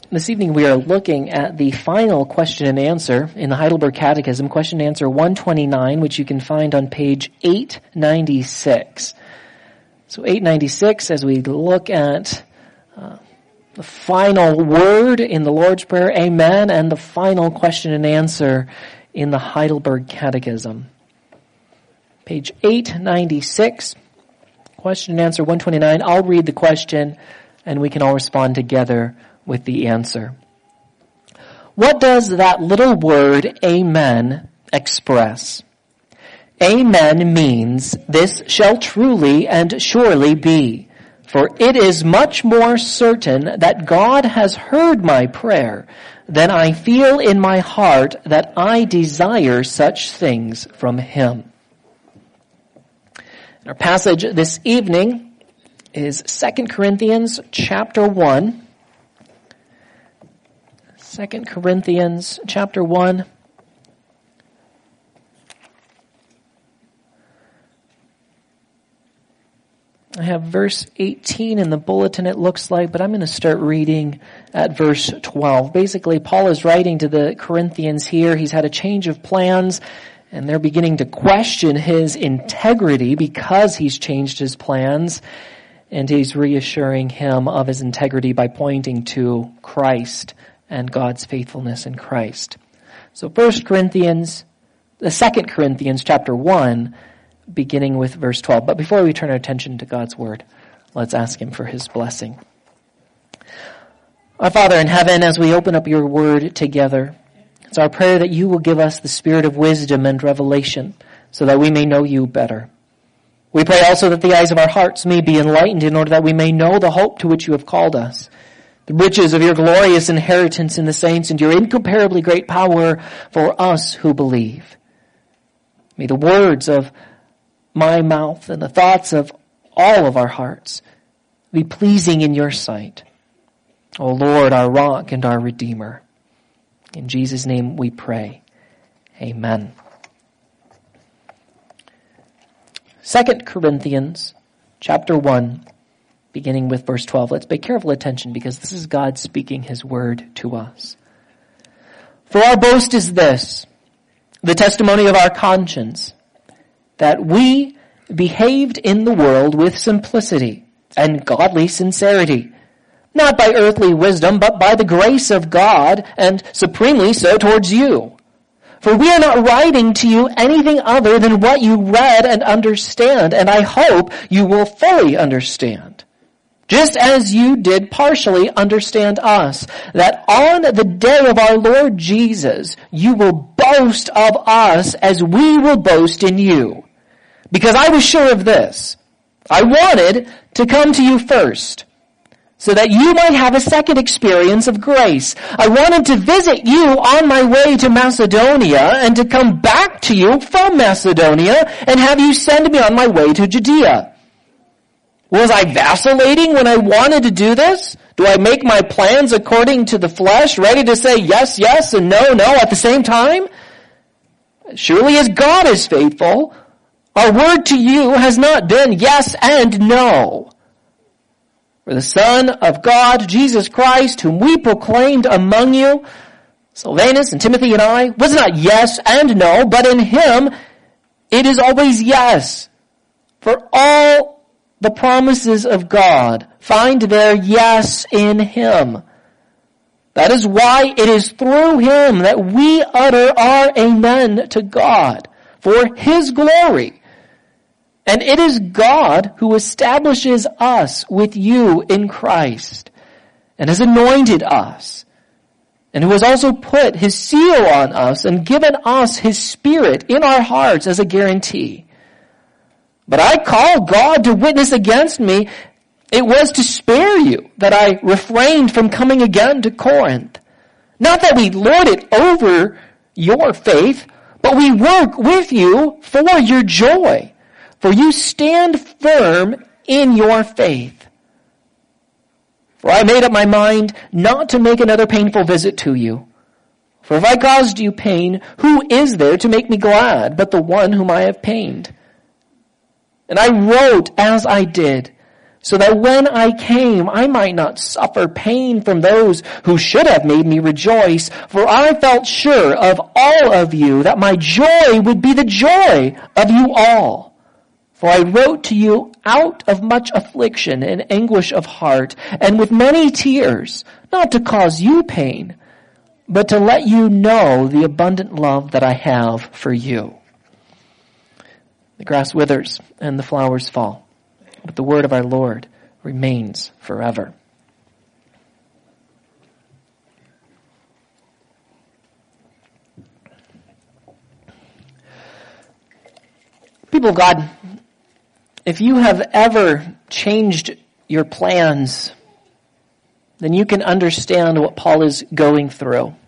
This evening we are looking at the final question and answer in the Heidelberg Catechism, question and answer 129, which you can find on page 896. So 896, as we look at the final word in the Lord's Prayer, Amen, and the final question and answer in the Heidelberg Catechism. Page 896, question and answer 129. I'll read the question and we can all respond together with the answer. What does that little word, Amen, express? Amen means, this shall truly and surely be. For it is much more certain that God has heard my prayer than I feel in my heart that I desire such things from Him. Our passage this evening is 2 Corinthians chapter 1. 2 Corinthians chapter 1. I have verse 18 in the bulletin, it looks like, but I'm going to start reading at verse 12. Basically, Paul is writing to the Corinthians here. He's had a change of plans, and they're beginning to question his integrity because he's changed his plans, and he's reassuring him of his integrity by pointing to Christ and God's faithfulness in Christ. So 2 Corinthians chapter 1, beginning with verse 12. But before we turn our attention to God's word, let's ask Him for His blessing. Our Father in heaven, as we open up your word together, it's our prayer that you will give us the spirit of wisdom and revelation so that we may know you better. We pray also that the eyes of our hearts may be enlightened in order that we may know the hope to which you have called us, the riches of your glorious inheritance in the saints, and your incomparably great power for us who believe. May the words of my mouth and the thoughts of all of our hearts be pleasing in your sight, O Lord, our rock and our Redeemer. In Jesus' name we pray. Amen. 2 Corinthians chapter 1, beginning with verse 12. Let's pay careful attention because this is God speaking His word to us. For our boast is this, the testimony of our conscience, that we behaved in the world with simplicity and godly sincerity, not by earthly wisdom, but by the grace of God, and supremely so towards you. For we are not writing to you anything other than what you read and understand, and I hope you will fully understand, just as you did partially understand us, that on the day of our Lord Jesus you will boast of us as we will boast in you. Because I was sure of this. I wanted to come to you first, so that you might have a second experience of grace. I wanted to visit you on my way to Macedonia, and to come back to you from Macedonia, and have you send me on my way to Judea. Was I vacillating when I wanted to do this? Do I make my plans according to the flesh, ready to say yes, yes, and no, no at the same time? Surely as God is faithful, our word to you has not been yes and no. For the Son of God, Jesus Christ, whom we proclaimed among you, Silvanus and Timothy and I, was not yes and no, but in Him it is always yes. For all the promises of God find their yes in Him. That is why it is through Him that we utter our amen to God, for His glory. And it is God who establishes us with you in Christ, and has anointed us, and who has also put His seal on us and given us His Spirit in our hearts as a guarantee. But I call God to witness against me, it was to spare you that I refrained from coming again to Corinth. Not that we lord it over your faith, but we work with you for your joy. For you stand firm in your faith. For I made up my mind not to make another painful visit to you. For if I caused you pain, who is there to make me glad but the one whom I have pained? And I wrote as I did, so that when I came, I might not suffer pain from those who should have made me rejoice. For I felt sure of all of you that my joy would be the joy of you all. For I wrote to you out of much affliction and anguish of heart, and with many tears, not to cause you pain, but to let you know the abundant love that I have for you. The grass withers and the flowers fall, but the word of our Lord remains forever. People of God, if you have ever changed your plans, then you can understand what Paul is going through.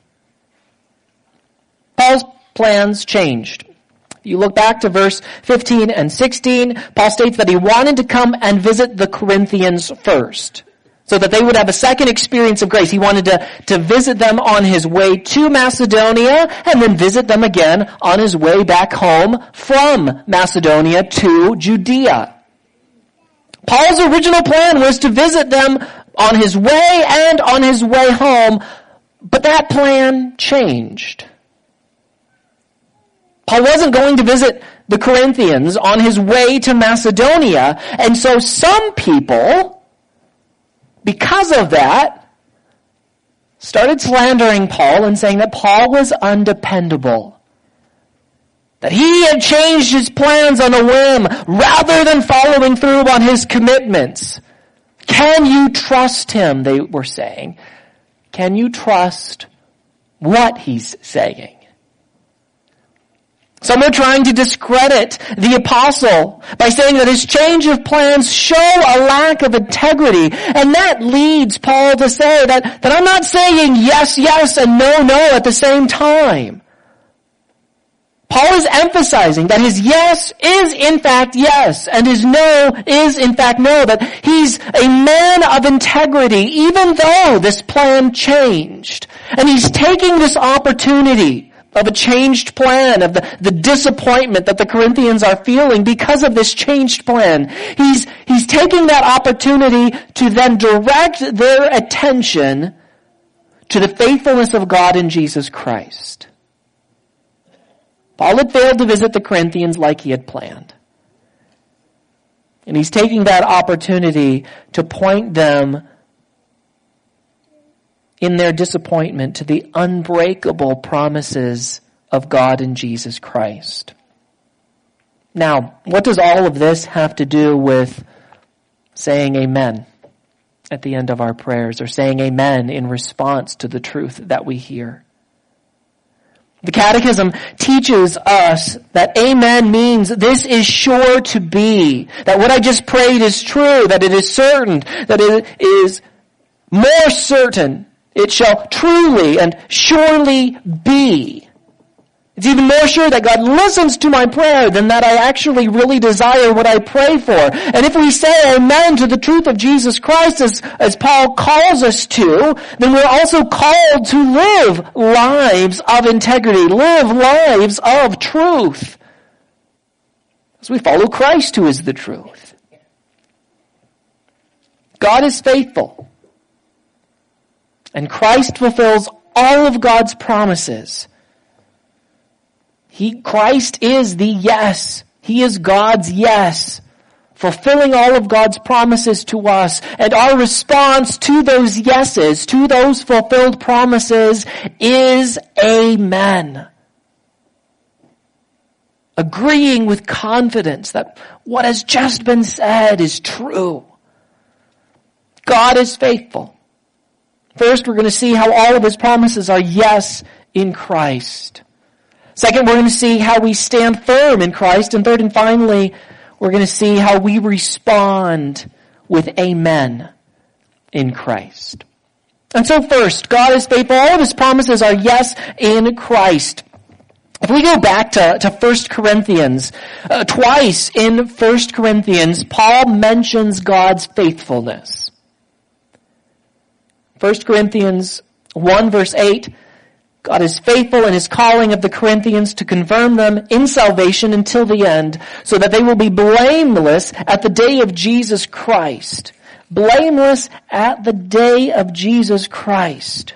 Paul's plans changed. You look back to verse 15 and 16, Paul states that he wanted to come and visit the Corinthians first, so that they would have a second experience of grace. He wanted to visit them on his way to Macedonia, and then visit them again on his way back home from Macedonia to Judea. Paul's original plan was to visit them on his way and on his way home, but that plan changed. Paul wasn't going to visit the Corinthians on his way to Macedonia, and so some people, because of that, started slandering Paul and saying that Paul was undependable. That he had changed his plans on a whim rather than following through on his commitments. Can you trust him, they were saying. Can you trust what he's saying? Some are trying to discredit the apostle by saying that his change of plans show a lack of integrity. And that leads Paul to say that I'm not saying yes, yes, and no, no at the same time. Paul is emphasizing that his yes is in fact yes, and his no is in fact no, that he's a man of integrity, even though this plan changed. And he's taking this opportunity of a changed plan, of the disappointment that the Corinthians are feeling because of this changed plan. He's taking that opportunity to then direct their attention to the faithfulness of God in Jesus Christ. Paul had failed to visit the Corinthians like he had planned. And he's taking that opportunity to point them in their disappointment to the unbreakable promises of God in Jesus Christ. Now, what does all of this have to do with saying amen at the end of our prayers, or saying amen in response to the truth that we hear? The Catechism teaches us that amen means this is sure to be, that what I just prayed is true, that it is certain, that it is more certain. It shall truly and surely be. It's even more sure that God listens to my prayer than that I actually really desire what I pray for. And if we say amen to the truth of Jesus Christ as Paul calls us to, then we're also called to live lives of integrity, live lives of truth, as we follow Christ, who is the truth. God is faithful, and Christ fulfills all of God's promises. Christ is the yes. He is God's yes, fulfilling all of God's promises to us. And our response to those yeses, to those fulfilled promises, is amen. Agreeing with confidence that what has just been said is true. God is faithful. First, we're going to see how all of his promises are yes in Christ. Second, we're going to see how we stand firm in Christ. And third and finally, we're going to see how we respond with amen in Christ. And so first, God is faithful. All of his promises are yes in Christ. If we go back to 1 Corinthians, twice in 1 Corinthians, Paul mentions God's faithfulness. 1 Corinthians 1 verse 8, God is faithful in his calling of the Corinthians to confirm them in salvation until the end, so that they will be blameless at the day of Jesus Christ. Blameless at the day of Jesus Christ.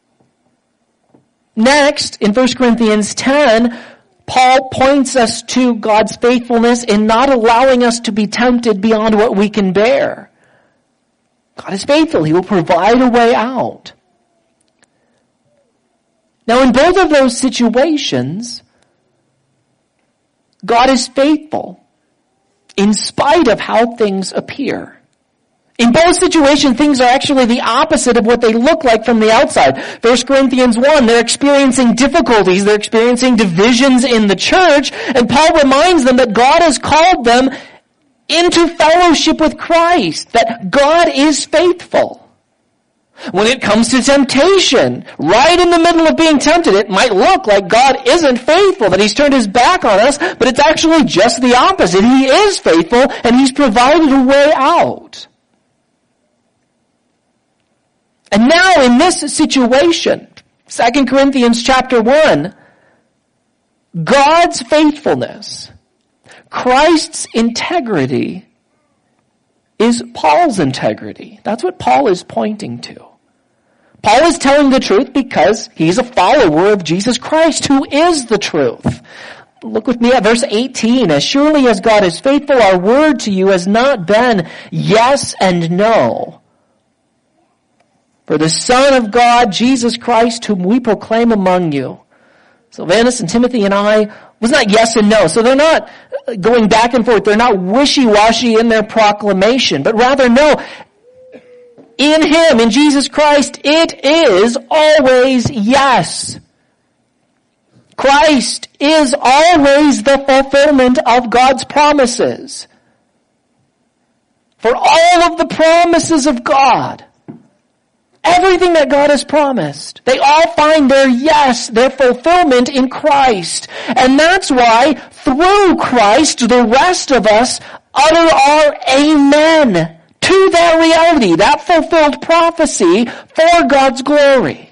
Next, in 1 Corinthians 10, Paul points us to God's faithfulness in not allowing us to be tempted beyond what we can bear. God is faithful. He will provide a way out. Now, in both of those situations, God is faithful in spite of how things appear. In both situations, things are actually the opposite of what they look like from the outside. 1 Corinthians 1, they're experiencing difficulties, they're experiencing divisions in the church, and Paul reminds them that God has called them into fellowship with Christ, that God is faithful. When it comes to temptation, right in the middle of being tempted, it might look like God isn't faithful, that he's turned his back on us, but it's actually just the opposite. He is faithful, and he's provided a way out. And now in this situation, 2 Corinthians chapter 1, God's faithfulness, Christ's integrity, is Paul's integrity. That's what Paul is pointing to. Paul is telling the truth because he's a follower of Jesus Christ, who is the truth. Look with me at verse 18. As surely as God is faithful, our word to you has not been yes and no. For the Son of God, Jesus Christ, whom we proclaim among you. Silvanus and Timothy and I was not yes and no. So they're not going back and forth. They're not wishy-washy in their proclamation, but rather no. In him, in Jesus Christ, it is always yes. Christ is always the fulfillment of God's promises. For all of the promises of God, everything that God has promised, they all find their yes, their fulfillment in Christ. And that's why, through Christ, the rest of us utter our amen to that reality, that fulfilled prophecy for God's glory.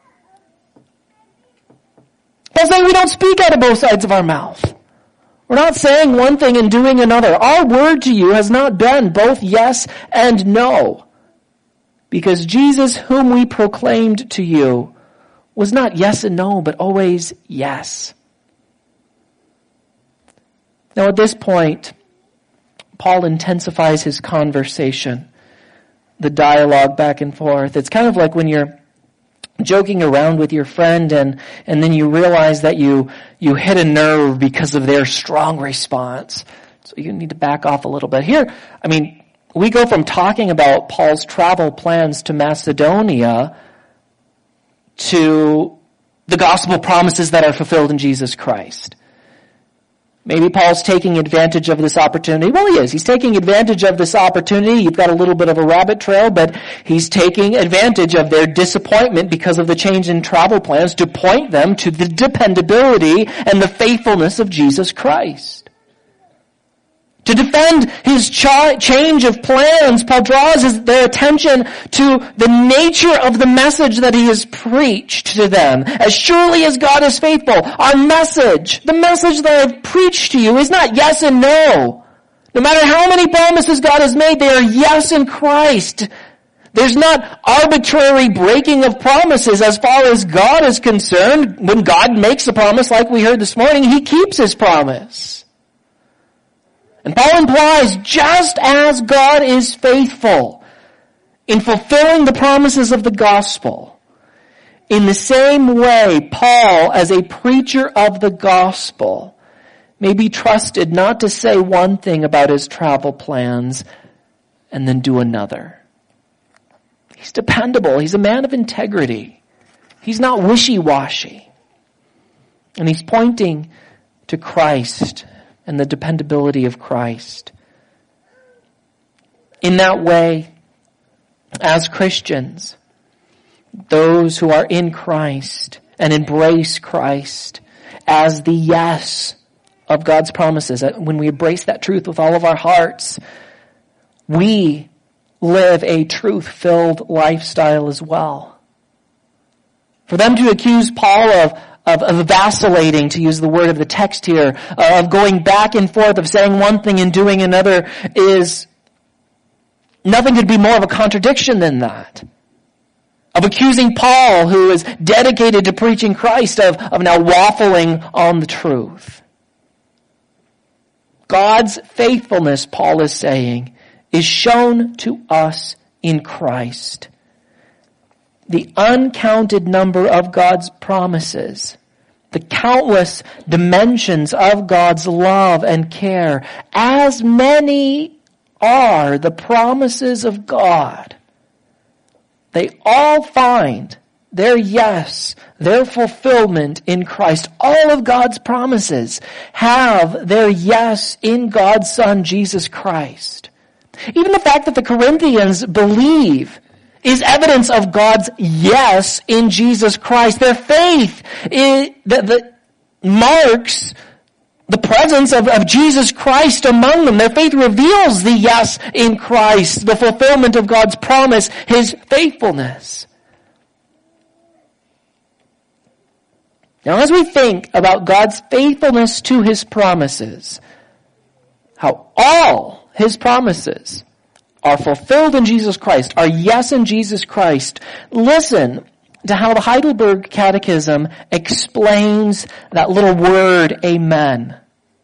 Paul's saying we don't speak out of both sides of our mouth. We're not saying one thing and doing another. Our word to you has not been both yes and no. Because Jesus, whom we proclaimed to you, was not yes and no, but always yes. Now at this point, Paul intensifies his conversation, the dialogue back and forth. It's kind of like when you're joking around with your friend and then you realize that you hit a nerve because of their strong response. So you need to back off a little bit. Here, we go from talking about Paul's travel plans to Macedonia to the gospel promises that are fulfilled in Jesus Christ. Maybe Paul's taking advantage of this opportunity. Well, he is. He's taking advantage of this opportunity. You've got a little bit of a rabbit trail, but he's taking advantage of their disappointment because of the change in travel plans to point them to the dependability and the faithfulness of Jesus Christ. To defend his change of plans, Paul draws their attention to the nature of the message that he has preached to them. As surely as God is faithful, our message, the message that I've preached to you, is not yes and no. No matter how many promises God has made, they are yes in Christ. There's not arbitrary breaking of promises as far as God is concerned. When God makes a promise, like we heard this morning, he keeps his promise. And Paul implies, just as God is faithful in fulfilling the promises of the gospel, in the same way, Paul, as a preacher of the gospel, may be trusted not to say one thing about his travel plans and then do another. He's dependable. He's a man of integrity. He's not wishy-washy. And he's pointing to Christ and the dependability of Christ. In that way, as Christians, those who are in Christ and embrace Christ as the yes of God's promises, when we embrace that truth with all of our hearts, we live a truth-filled lifestyle as well. For them to accuse Paul of vacillating, to use the word of the text here, of going back and forth, of saying one thing and doing another, is nothing could be more of a contradiction than that. Of accusing Paul, who is dedicated to preaching Christ, of now waffling on the truth. God's faithfulness, Paul is saying, is shown to us in Christ. The uncounted number of God's promises, the countless dimensions of God's love and care, as many are the promises of God, they all find their yes, their fulfillment in Christ. All of God's promises have their yes in God's Son, Jesus Christ. Even the fact that the Corinthians believe is evidence of God's yes in Jesus Christ. Their faith that marks the presence of Jesus Christ among them. Their faith reveals the yes in Christ, the fulfillment of God's promise, His faithfulness. Now, as we think about God's faithfulness to His promises, how all His promises are fulfilled in Jesus Christ, are yes in Jesus Christ, listen to how the Heidelberg Catechism explains that little word, amen.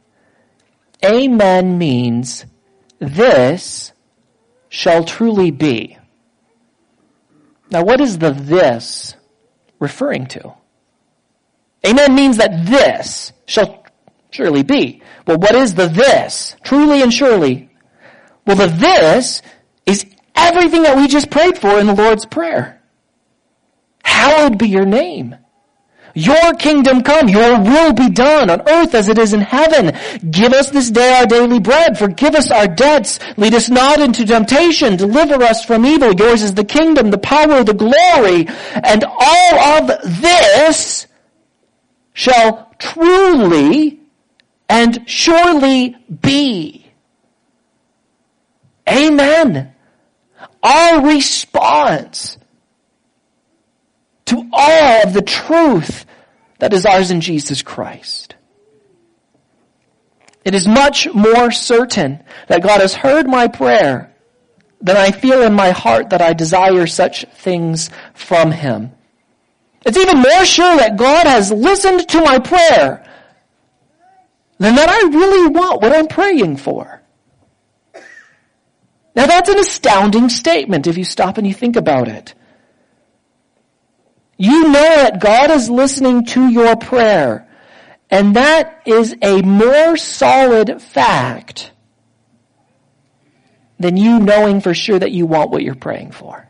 Amen means, this shall truly be. Now, what is the this referring to? Amen means that this shall surely be. Well, what is the this? Truly and surely. Well, the this is everything that we just prayed for in the Lord's Prayer. Hallowed be your name. Your kingdom come, your will be done on earth as it is in heaven. Give us this day our daily bread. Forgive us our debts. Lead us not into temptation. Deliver us from evil. Yours is the kingdom, the power, the glory. And all of this shall truly and surely be. Amen. Our response to all of the truth that is ours in Jesus Christ. It is much more certain that God has heard my prayer than I feel in my heart that I desire such things from Him. It's even more sure that God has listened to my prayer than that I really want what I'm praying for. Now that's an astounding statement if you stop and you think about it. You know that God is listening to your prayer, and that is a more solid fact than you knowing for sure that you want what you're praying for.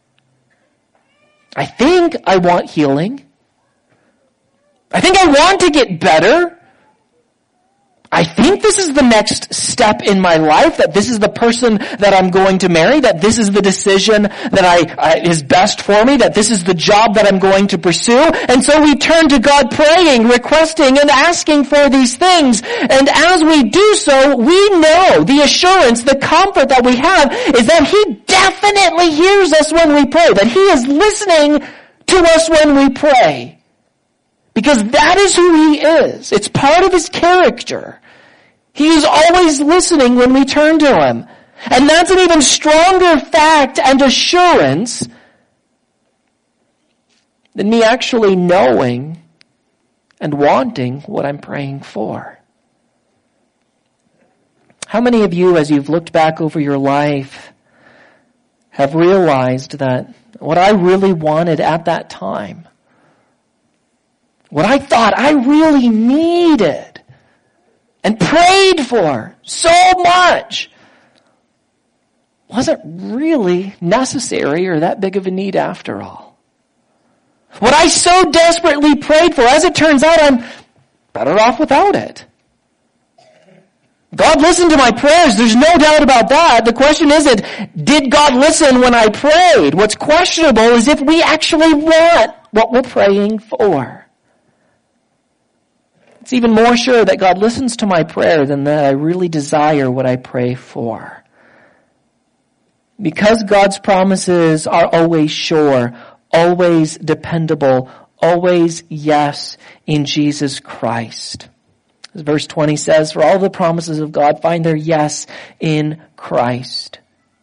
I think I want healing. I think I want to get better. I think this is the next step in my life, that this is the person that I'm going to marry, that this is the decision that is best for me, that this is the job that I'm going to pursue. And so we turn to God praying, requesting, and asking for these things. And as we do so, we know the assurance, the comfort that we have is that He definitely hears us when we pray, that He is listening to us when we pray. Because that is who He is. It's part of His character. He is always listening when we turn to Him. And that's an even stronger fact and assurance than me actually knowing and wanting what I'm praying for. How many of you, as you've looked back over your life, have realized that what I really wanted at that time, what I thought I really needed and prayed for so much, wasn't really necessary or that big of a need after all? What I so desperately prayed for, as it turns out, I'm better off without it. God listened to my prayers. There's no doubt about that. The question isn't, did God listen when I prayed? What's questionable is if we actually want what we're praying for. It's even more sure that God listens to my prayer than that I really desire what I pray for. Because God's promises are always sure, always dependable, always yes in Jesus Christ. As verse 20 says, for all the promises of God find their yes in Christ.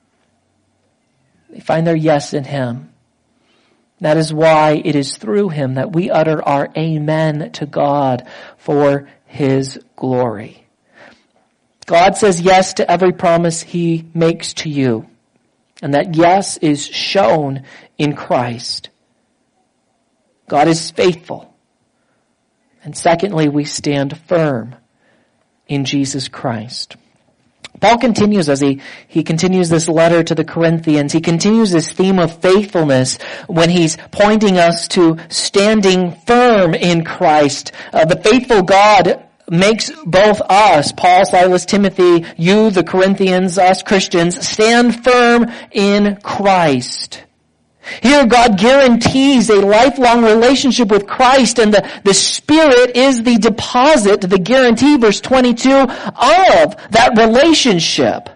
They find their yes in Him. That is why it is through Him that we utter our amen to God for His glory. God says yes to every promise He makes to you. And that yes is shown in Christ. God is faithful. And secondly, we stand firm in Jesus Christ. Paul continues as he continues this letter to the Corinthians. He continues this theme of faithfulness when he's pointing us to standing firm in Christ. The faithful God makes both us, Paul, Silas, Timothy, you, the Corinthians, us Christians, stand firm in Christ. Here God guarantees a lifelong relationship with Christ, and the Spirit is the deposit, the guarantee, verse 22, of that relationship.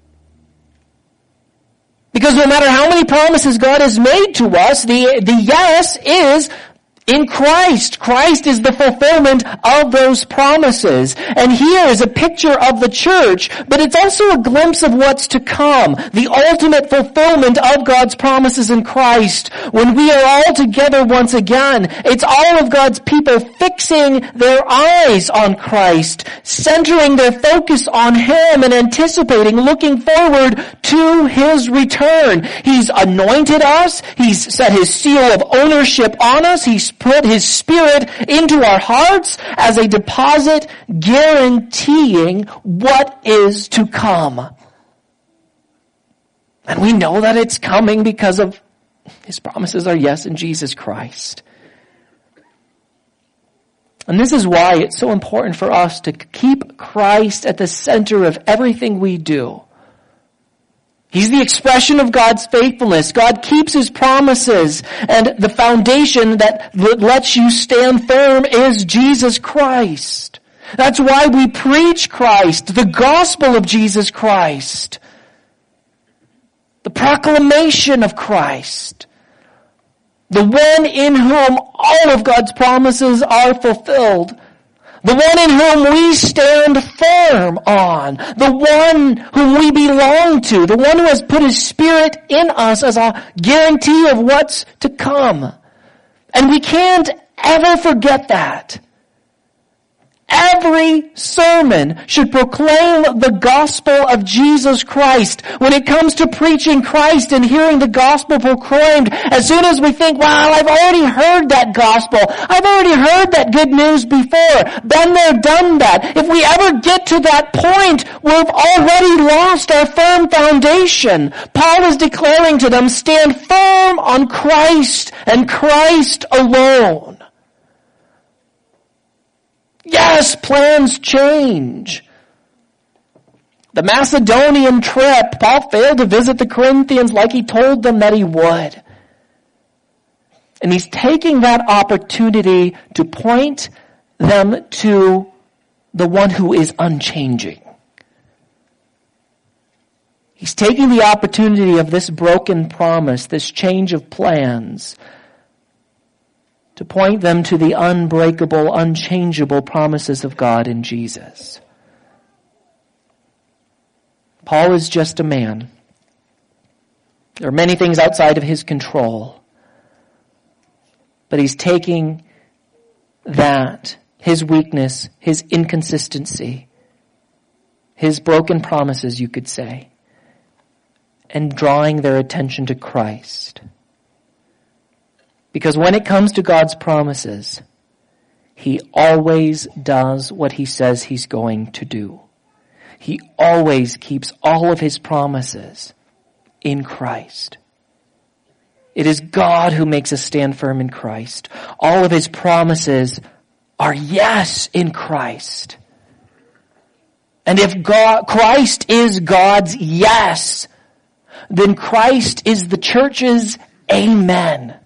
Because no matter how many promises God has made to us, the yes is in Christ. Christ is the fulfillment of those promises. And here is a picture of the church, but it's also a glimpse of what's to come. The ultimate fulfillment of God's promises in Christ. When we are all together once again, it's all of God's people fixing their eyes on Christ, centering their focus on Him and anticipating, looking forward to His return. He's anointed us. He's set His seal of ownership on us. He's put His Spirit into our hearts as a deposit guaranteeing what is to come. And we know that it's coming because of His promises are yes in Jesus Christ. And this is why it's so important for us to keep Christ at the center of everything we do. He's the expression of God's faithfulness. God keeps His promises, and the foundation that lets you stand firm is Jesus Christ. That's why we preach Christ, the gospel of Jesus Christ, the proclamation of Christ, the one in whom all of God's promises are fulfilled. The one in whom we stand firm on. The one whom we belong to. The one who has put His Spirit in us as a guarantee of what's to come. And we can't ever forget that. Every sermon should proclaim the gospel of Jesus Christ. When it comes to preaching Christ and hearing the gospel proclaimed, as soon as we think, wow, I've already heard that gospel. I've already heard that good news before. Been there, done that. If we ever get to that point, we've already lost our firm foundation. Paul is declaring to them, stand firm on Christ and Christ alone. Yes, plans change. The Macedonian trip, Paul failed to visit the Corinthians like he told them that he would. And he's taking that opportunity to point them to the one who is unchanging. He's taking the opportunity of this broken promise, this change of plans, to point them to the unbreakable, unchangeable promises of God in Jesus. Paul is just a man. There are many things outside of his control. But he's taking that, his weakness, his inconsistency, his broken promises, you could say, and drawing their attention to Christ. Because when it comes to God's promises, He always does what He says He's going to do. He always keeps all of His promises in Christ. It is God who makes us stand firm in Christ. All of His promises are yes in Christ. And if Christ is God's yes, then Christ is the church's amen.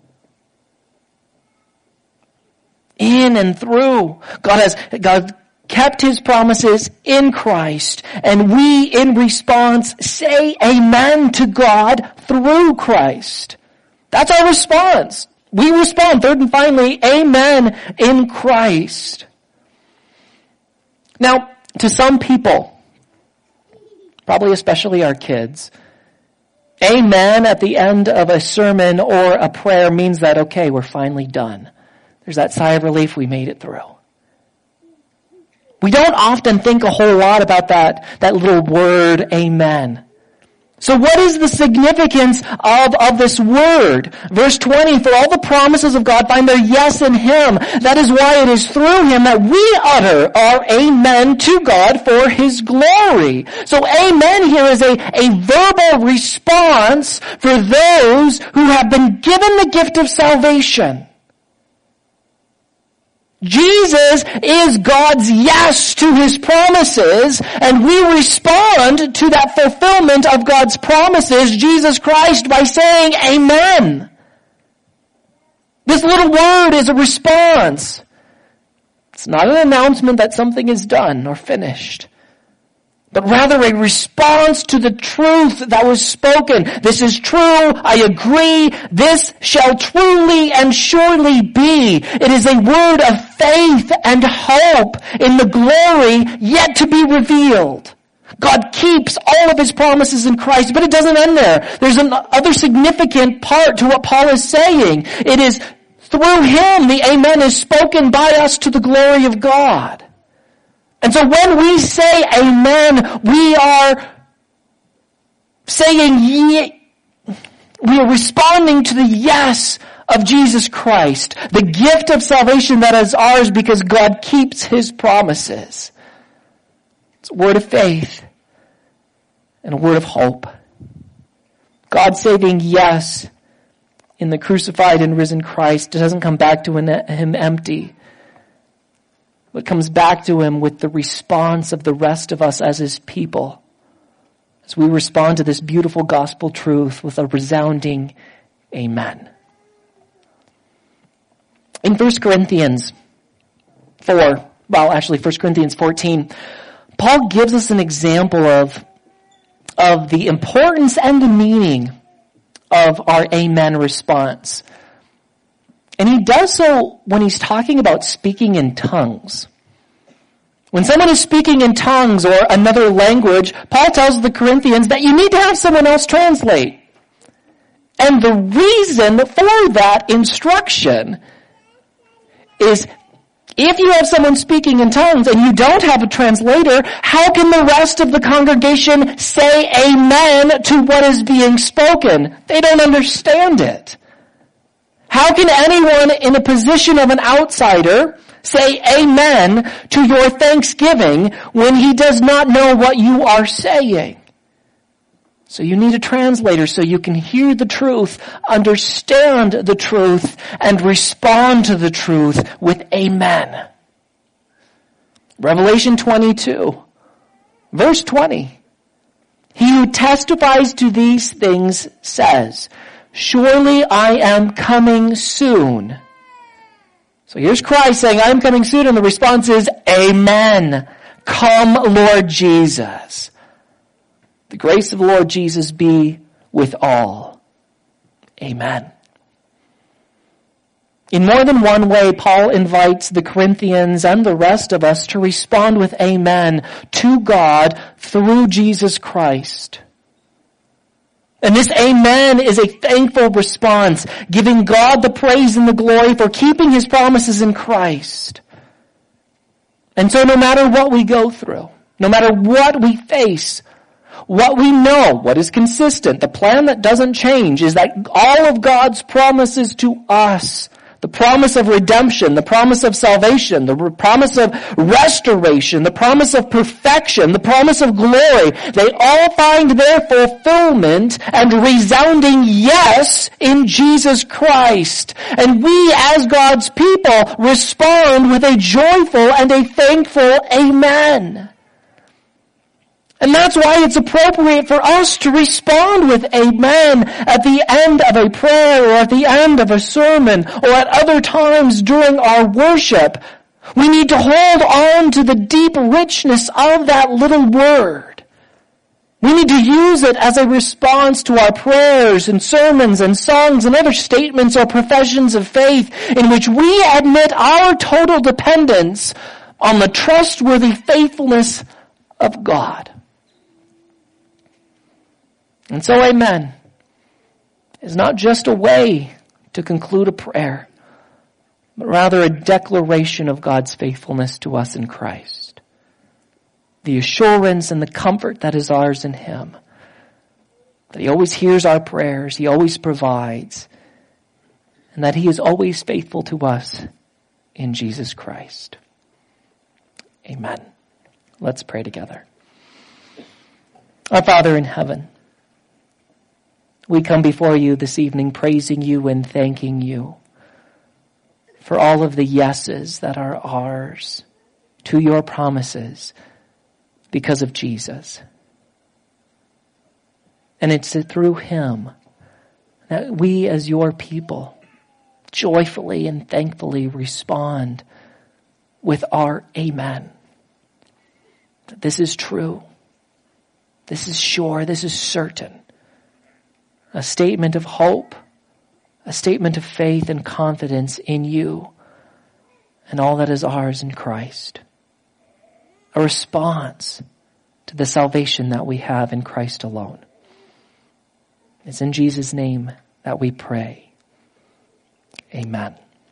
In and through. God kept His promises in Christ, and we in response say amen to God through Christ. That's our response. We respond, third and finally, amen in Christ. Now, to some people, probably especially our kids, amen at the end of a sermon or a prayer means that, okay, we're finally done. There's that sigh of relief, we made it through. We don't often think a whole lot about that little word, amen. So what is the significance of this word? Verse 20, for all the promises of God find their yes in Him. That is why it is through Him that we utter our amen to God for His glory. So amen here is a verbal response for those who have been given the gift of salvation. Jesus is God's yes to His promises, and we respond to that fulfillment of God's promises, Jesus Christ, by saying amen. This little word is a response. It's not an announcement that something is done or finished, but rather a response to the truth that was spoken. This is true, I agree, this shall truly and surely be. It is a word of faith and hope in the glory yet to be revealed. God keeps all of His promises in Christ, but it doesn't end there. There's another significant part to what Paul is saying. It is through Him the amen is spoken by us to the glory of God. And so when we say amen, we are saying, we are responding to the yes of Jesus Christ, the gift of salvation that is ours because God keeps His promises. It's a word of faith and a word of hope. God saving yes in the crucified and risen Christ doesn't come back to Him empty. But comes back to Him with the response of the rest of us as His people, as we respond to this beautiful gospel truth with a resounding amen. In 1 Corinthians 14, Paul gives us an example of the importance and the meaning of our amen response. And he does so when he's talking about speaking in tongues. When someone is speaking in tongues or another language, Paul tells the Corinthians that you need to have someone else translate. And the reason for that instruction is if you have someone speaking in tongues and you don't have a translator, how can the rest of the congregation say amen to what is being spoken? They don't understand it. How can anyone in a position of an outsider say amen to your thanksgiving when he does not know what you are saying? So you need a translator so you can hear the truth, understand the truth, and respond to the truth with amen. Revelation 22, verse 20. He who testifies to these things says, surely I am coming soon. So here's Christ saying, I am coming soon, and the response is, amen. Come, Lord Jesus. The grace of the Lord Jesus be with all. Amen. In more than one way, Paul invites the Corinthians and the rest of us to respond with amen to God through Jesus Christ. And this amen is a thankful response, giving God the praise and the glory for keeping His promises in Christ. And so no matter what we go through, no matter what we face, what we know, what is consistent, the plan that doesn't change is that all of God's promises to us, the promise of redemption, the promise of salvation, the promise of restoration, the promise of perfection, the promise of glory, they all find their fulfillment and resounding yes in Jesus Christ. And we as God's people respond with a joyful and a thankful amen. And that's why it's appropriate for us to respond with amen at the end of a prayer or at the end of a sermon or at other times during our worship. We need to hold on to the deep richness of that little word. We need to use it as a response to our prayers and sermons and songs and other statements or professions of faith in which we admit our total dependence on the trustworthy faithfulness of God. And so amen is not just a way to conclude a prayer, but rather a declaration of God's faithfulness to us in Christ. The assurance and the comfort that is ours in Him. That He always hears our prayers, He always provides, and that He is always faithful to us in Jesus Christ. Amen. Let's pray together. Our Father in heaven, we come before you this evening praising you and thanking you for all of the yeses that are ours to your promises because of Jesus. And it's through Him that we as your people joyfully and thankfully respond with our amen. That this is true. This is sure. This is certain. A statement of hope, a statement of faith and confidence in you and all that is ours in Christ. A response to the salvation that we have in Christ alone. It's in Jesus' name that we pray. Amen.